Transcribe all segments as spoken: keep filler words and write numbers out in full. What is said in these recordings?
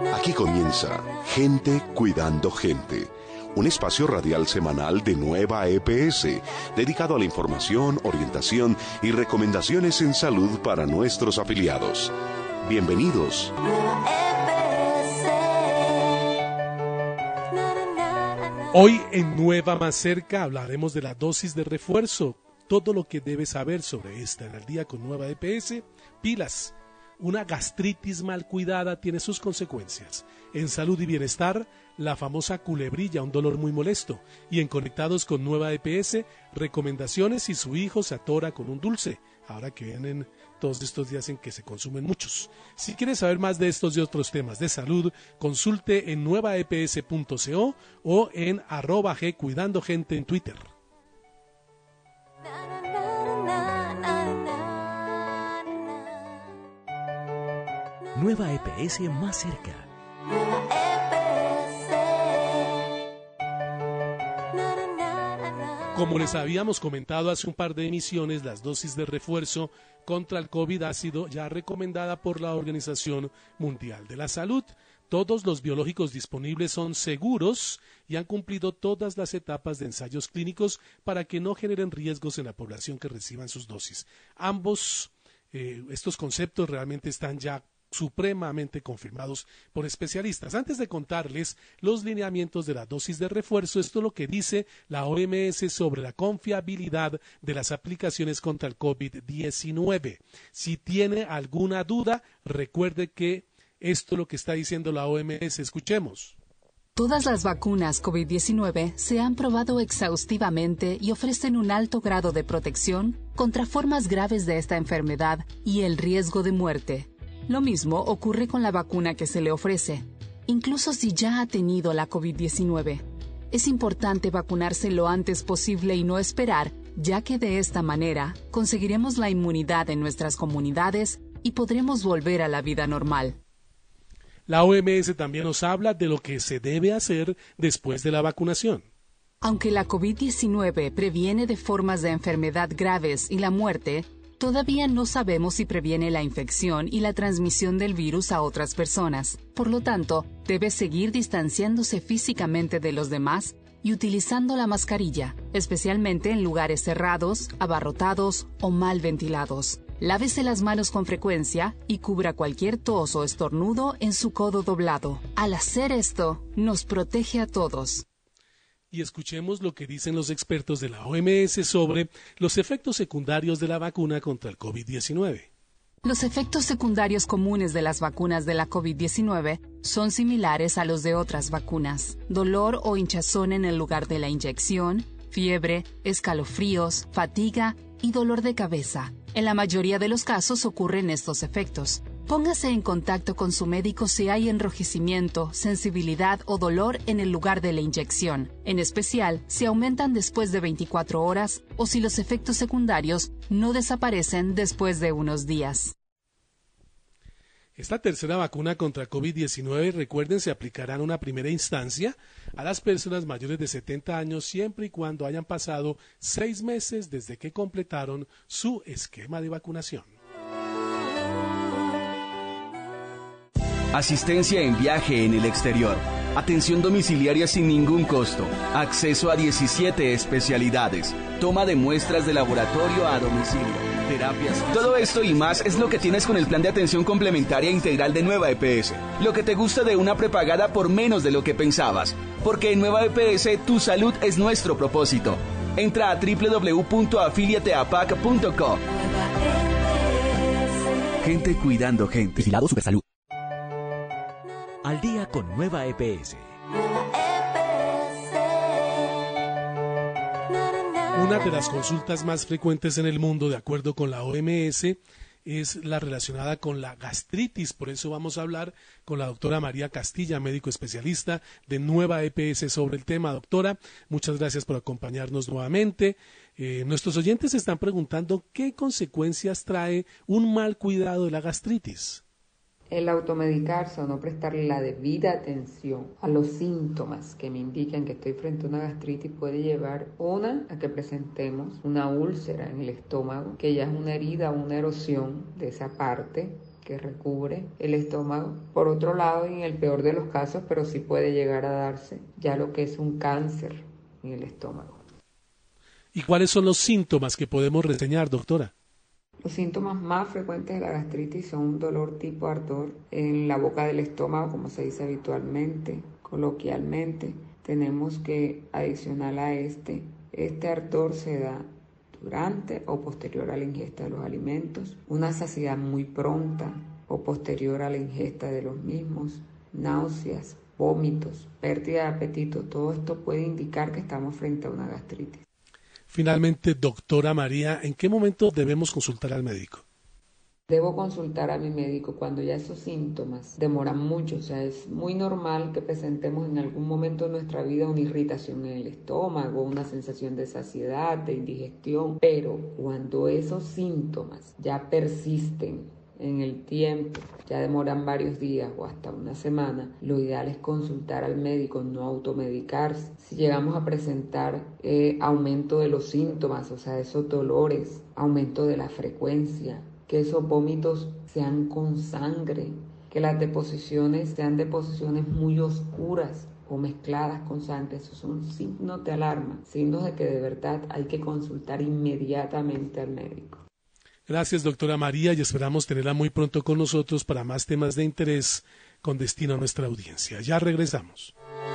Aquí comienza Gente Cuidando Gente, un espacio radial semanal de Nueva E P S, dedicado a la información, orientación y recomendaciones en salud para nuestros afiliados. Bienvenidos. Hoy en Nueva Más Cerca hablaremos de la dosis de refuerzo, todo lo que debes saber sobre esta. En Al Día con Nueva E P S, pilas. Una gastritis mal cuidada tiene sus consecuencias. En Salud y Bienestar, la famosa culebrilla, un dolor muy molesto. Y en Conectados con Nueva E P S, recomendaciones si su hijo se atora con un dulce, ahora que vienen todos estos días en que se consumen muchos. Si quieres saber más de estos y otros temas de salud, consulte en nueva e p s punto co o en arroba g cuidando gente en Twitter. Nueva E P S más cerca. Como les habíamos comentado hace un par de emisiones, las dosis de refuerzo contra el COVID ha sido ya recomendada por la Organización Mundial de la Salud. Todos los biológicos disponibles son seguros y han cumplido todas las etapas de ensayos clínicos para que no generen riesgos en la población que reciban sus dosis. Ambos, eh, estos conceptos realmente están ya supremamente confirmados por especialistas. Antes de contarles los lineamientos de la dosis de refuerzo, esto es lo que dice la O M S sobre la confiabilidad de las aplicaciones contra el COVID diecinueve. Si tiene alguna duda, recuerde que esto es lo que está diciendo la O M S. Escuchemos. Todas las vacunas COVID diecinueve se han probado exhaustivamente y ofrecen un alto grado de protección contra formas graves de esta enfermedad y el riesgo de muerte. Lo mismo ocurre con la vacuna que se le ofrece, incluso si ya ha tenido la COVID diecinueve. Es importante vacunarse lo antes posible y no esperar, ya que de esta manera conseguiremos la inmunidad en nuestras comunidades y podremos volver a la vida normal. La O M S también nos habla de lo que se debe hacer después de la vacunación. Aunque la COVID diecinueve previene de formas de enfermedad graves y la muerte, todavía no sabemos si previene la infección y la transmisión del virus a otras personas. Por lo tanto, debe seguir distanciándose físicamente de los demás y utilizando la mascarilla, especialmente en lugares cerrados, abarrotados o mal ventilados. Lávese las manos con frecuencia y cubra cualquier tos o estornudo en su codo doblado. Al hacer esto, nos protege a todos. Y escuchemos lo que dicen los expertos de la O M S sobre los efectos secundarios de la vacuna contra el COVID diecinueve. Los efectos secundarios comunes de las vacunas de la COVID diecinueve son similares a los de otras vacunas: dolor o hinchazón en el lugar de la inyección, fiebre, escalofríos, fatiga y dolor de cabeza. En la mayoría de los casos ocurren estos efectos. Póngase en contacto con su médico si hay enrojecimiento, sensibilidad o dolor en el lugar de la inyección, en especial si aumentan después de veinticuatro horas o si los efectos secundarios no desaparecen después de unos días. Esta tercera vacuna contra COVID diecinueve, recuerden, se aplicará en una primera instancia a las personas mayores de setenta años siempre y cuando hayan pasado seis meses desde que completaron su esquema de vacunación. Asistencia en viaje en el exterior. Atención domiciliaria sin ningún costo. Acceso a diecisiete especialidades. Toma de muestras de laboratorio a domicilio. Terapias. Todo esto y más es lo que tienes con el plan de atención complementaria integral de Nueva E P S. Lo que te gusta de una prepagada por menos de lo que pensabas. Porque en Nueva E P S tu salud es nuestro propósito. Entra a doble u doble u doble u punto afiliate a pac punto co. Gente cuidando gente. Vigilado Supersalud. Al Día con Nueva E P S. Una de las consultas más frecuentes en el mundo, de acuerdo con la O M S, es la relacionada con la gastritis. Por eso vamos a hablar con la doctora María Castilla, médico especialista de Nueva E P S, sobre el tema. Doctora, muchas gracias por acompañarnos nuevamente. Eh, nuestros oyentes se están preguntando qué consecuencias trae un mal cuidado de la gastritis. El automedicarse o no prestarle la debida atención a los síntomas que me indican que estoy frente a una gastritis puede llevar, una, a que presentemos una úlcera en el estómago, que ya es una herida o una erosión de esa parte que recubre el estómago. Por otro lado, en el peor de los casos, pero sí puede llegar a darse ya lo que es un cáncer en el estómago. ¿Y cuáles son los síntomas que podemos reseñar, doctora? Los síntomas más frecuentes de la gastritis son un dolor tipo ardor en la boca del estómago, como se dice habitualmente, coloquialmente. Tenemos que adicional a este, este ardor se da durante o posterior a la ingesta de los alimentos, una saciedad muy pronta o posterior a la ingesta de los mismos, náuseas, vómitos, pérdida de apetito. Todo esto puede indicar que estamos frente a una gastritis. Finalmente, doctora María, ¿en qué momento debemos consultar al médico? Debo consultar a mi médico cuando ya esos síntomas demoran mucho. O sea, es muy normal que presentemos en algún momento de nuestra vida una irritación en el estómago, una sensación de saciedad, de indigestión. Pero cuando esos síntomas ya persisten en el tiempo, ya demoran varios días o hasta una semana, lo ideal es consultar al médico, no automedicarse. Si llegamos a presentar eh, aumento de los síntomas, o sea, esos dolores, aumento de la frecuencia, que esos vómitos sean con sangre, que las deposiciones sean deposiciones muy oscuras o mezcladas con sangre, esos son signos de alarma, signos de que de verdad hay que consultar inmediatamente al médico. Gracias, doctora María, y esperamos tenerla muy pronto con nosotros para más temas de interés con destino a nuestra audiencia. Ya regresamos.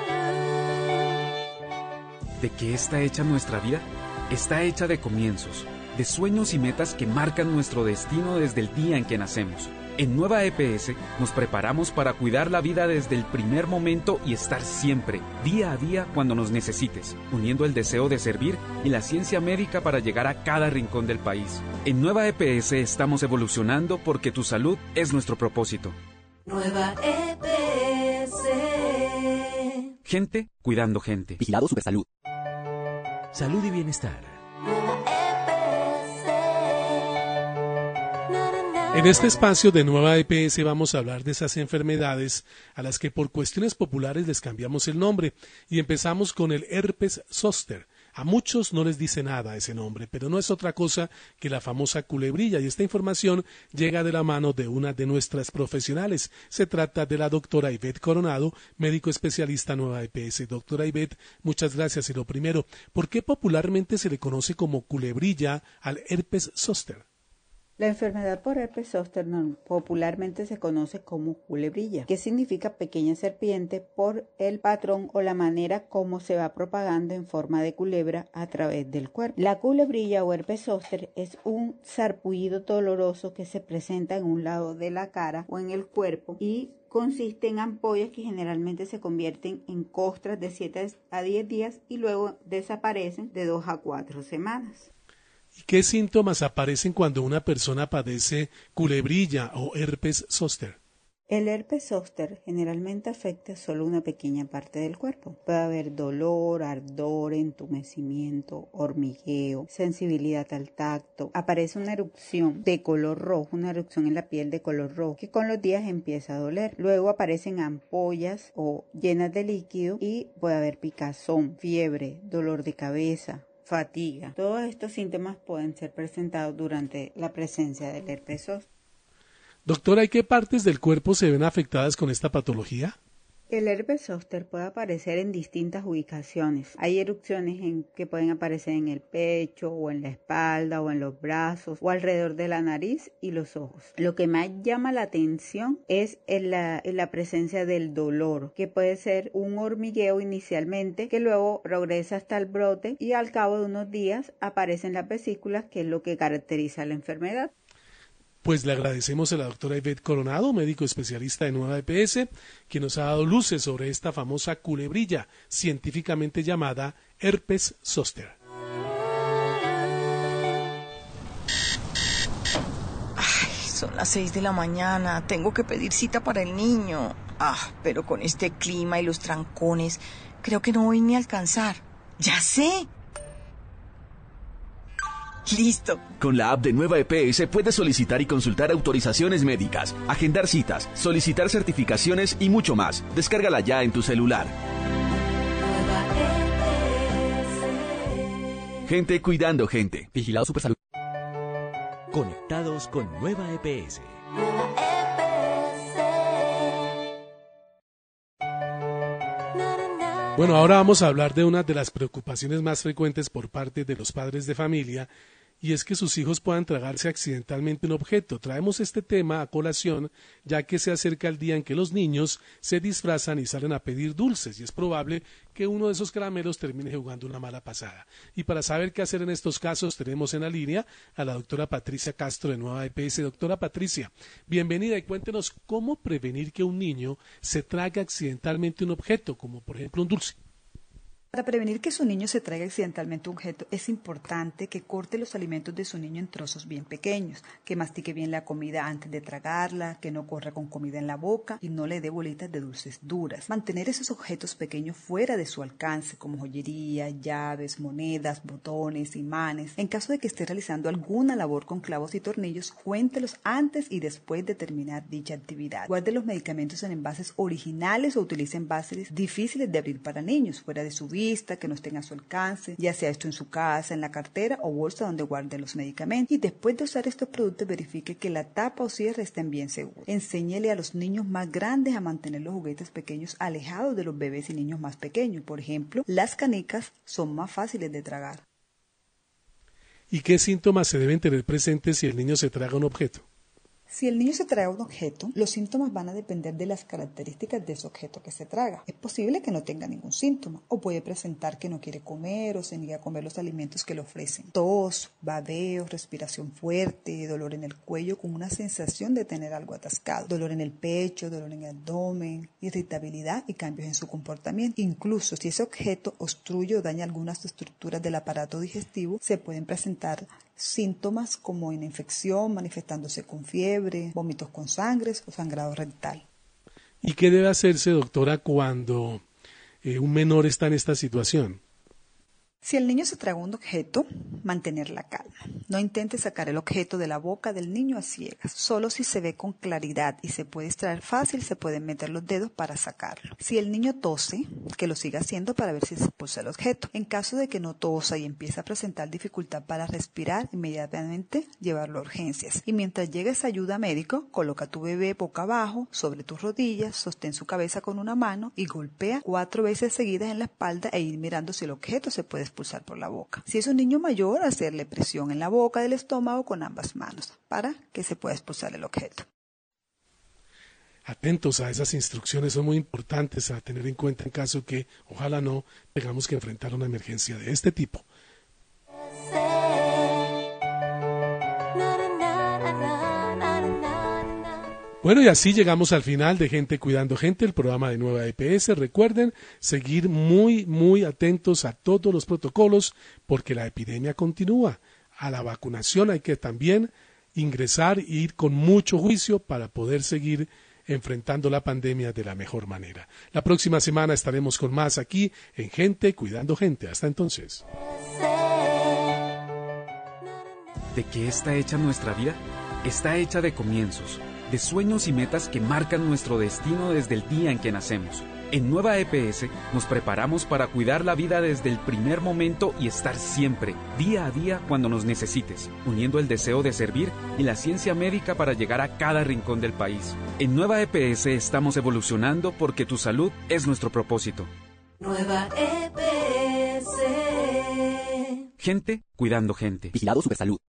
¿De qué está hecha nuestra vida? Está hecha de comienzos, de sueños y metas que marcan nuestro destino desde el día en que nacemos. En Nueva E P S nos preparamos para cuidar la vida desde el primer momento y estar siempre, día a día, cuando nos necesites, uniendo el deseo de servir y la ciencia médica para llegar a cada rincón del país. En Nueva E P S estamos evolucionando porque tu salud es nuestro propósito. Nueva E P S. Gente cuidando gente. Vigilado Supersalud. Salud y bienestar. En este espacio de Nueva E P S vamos a hablar de esas enfermedades a las que por cuestiones populares les cambiamos el nombre y empezamos con el herpes zóster. A muchos no les dice nada ese nombre, pero no es otra cosa que la famosa culebrilla, y esta información llega de la mano de una de nuestras profesionales. Se trata de la doctora Ivette Coronado, médico especialista Nueva E P S. Doctora Ivette, muchas gracias. Y lo primero, ¿por qué popularmente se le conoce como culebrilla al herpes zóster? La enfermedad por herpes zóster popularmente se conoce como culebrilla, que significa pequeña serpiente por el patrón o la manera como se va propagando en forma de culebra a través del cuerpo. La culebrilla o herpes zóster es un sarpullido doloroso que se presenta en un lado de la cara o en el cuerpo y consiste en ampollas que generalmente se convierten en costras de siete a diez días y luego desaparecen de dos a cuatro semanas. ¿Y qué síntomas aparecen cuando una persona padece culebrilla o herpes zóster? El herpes zóster generalmente afecta solo una pequeña parte del cuerpo. Puede haber dolor, ardor, entumecimiento, hormigueo, sensibilidad al tacto. Aparece una erupción de color rojo, una erupción en la piel de color rojo, que con los días empieza a doler. Luego aparecen ampollas o llenas de líquido y puede haber picazón, fiebre, dolor de cabeza, fatiga. Todos estos síntomas pueden ser presentados durante la presencia del herpes zóster. Doctora, ¿y qué partes del cuerpo se ven afectadas con esta patología? El herpes zóster puede aparecer en distintas ubicaciones. Hay erupciones en que pueden aparecer en el pecho o en la espalda o en los brazos o alrededor de la nariz y los ojos. Lo que más llama la atención es en la, en la presencia del dolor, que puede ser un hormigueo inicialmente que luego progresa hasta el brote y al cabo de unos días aparecen las vesículas, que es lo que caracteriza la enfermedad. Pues le agradecemos a la doctora Ivette Coronado, médico especialista de Nueva E P S, que nos ha dado luces sobre esta famosa culebrilla, científicamente llamada herpes zóster. Ay, son las seis de la mañana, tengo que pedir cita para el niño. Ah, pero con este clima y los trancones, creo que no voy ni a alcanzar. ¡Ya sé! ¡Listo! Con la app de Nueva E P S puedes solicitar y consultar autorizaciones médicas, agendar citas, solicitar certificaciones y mucho más. Descárgala ya en tu celular. Gente cuidando gente. Vigilado Supersalud. Conectados con Nueva E P S. Bueno, ahora vamos a hablar de una de las preocupaciones más frecuentes por parte de los padres de familia, y es que sus hijos puedan tragarse accidentalmente un objeto. Traemos este tema a colación, ya que se acerca el día en que los niños se disfrazan y salen a pedir dulces, y es probable que uno de esos caramelos termine jugando una mala pasada. Y para saber qué hacer en estos casos, tenemos en la línea a la doctora Patricia Castro de Nueva E P S. Doctora Patricia, bienvenida y cuéntenos cómo prevenir que un niño se trague accidentalmente un objeto, como por ejemplo un dulce. Para prevenir que su niño se traiga accidentalmente un objeto, es importante que corte los alimentos de su niño en trozos bien pequeños, que mastique bien la comida antes de tragarla, que no corra con comida en la boca y no le dé bolitas de dulces duras. Mantener esos objetos pequeños fuera de su alcance, como joyería, llaves, monedas, botones, imanes. En caso de que esté realizando alguna labor con clavos y tornillos, cuéntelos antes y después de terminar dicha actividad. Guarde los medicamentos en envases originales o utilice envases difíciles de abrir para niños, fuera de su vida, que no estén a su alcance, ya sea esto en su casa, en la cartera o bolsa donde guarde los medicamentos. Y después de usar estos productos, verifique que la tapa o cierre estén bien seguros. Enséñele a los niños más grandes a mantener los juguetes pequeños alejados de los bebés y niños más pequeños. Por ejemplo, las canicas son más fáciles de tragar. ¿Y qué síntomas se deben tener presentes si el niño se traga un objeto? Si el niño se traga un objeto, los síntomas van a depender de las características de ese objeto que se traga. Es posible que no tenga ningún síntoma, o puede presentar que no quiere comer o se niega a comer los alimentos que le ofrecen. Tos, babeo, respiración fuerte, dolor en el cuello con una sensación de tener algo atascado, dolor en el pecho, dolor en el abdomen, irritabilidad y cambios en su comportamiento. Incluso si ese objeto obstruye o daña algunas estructuras del aparato digestivo, se pueden presentar síntomas como una infección manifestándose con fiebre, vómitos con sangre o sangrado rectal. ¿Y qué debe hacerse, doctora, cuando eh, un menor está en esta situación? Si el niño se traga un objeto, mantener la calma. No intente sacar el objeto de la boca del niño a ciegas. Solo si se ve con claridad y se puede extraer fácil, se pueden meter los dedos para sacarlo. Si el niño tose, que lo siga haciendo para ver si se expulsa el objeto. En caso de que no tosa y empiece a presentar dificultad para respirar, inmediatamente llevarlo a urgencias. Y mientras llega esa ayuda médica, coloca a tu bebé boca abajo sobre tus rodillas, sostén su cabeza con una mano y golpea cuatro veces seguidas en la espalda e ir mirando si el objeto se puede expulsar por la boca. Si es un niño mayor, hacerle presión en la boca del estómago con ambas manos para que se pueda expulsar el objeto. Atentos a esas instrucciones, son muy importantes a tener en cuenta en caso que, ojalá no, tengamos que enfrentar una emergencia de este tipo. Bueno, y así llegamos al final de Gente Cuidando Gente, el programa de Nueva E P S. Recuerden seguir muy, muy atentos a todos los protocolos porque la epidemia continúa. A la vacunación hay que también ingresar e ir con mucho juicio para poder seguir enfrentando la pandemia de la mejor manera. La próxima semana estaremos con más aquí en Gente Cuidando Gente. Hasta entonces. ¿De qué está hecha nuestra vida? Está hecha de comienzos, de sueños y metas que marcan nuestro destino desde el día en que nacemos. En Nueva E P S nos preparamos para cuidar la vida desde el primer momento y estar siempre, día a día, cuando nos necesites, uniendo el deseo de servir y la ciencia médica para llegar a cada rincón del país. En Nueva E P S estamos evolucionando porque tu salud es nuestro propósito. Nueva E P S. Gente cuidando gente. Vigilado Supersalud.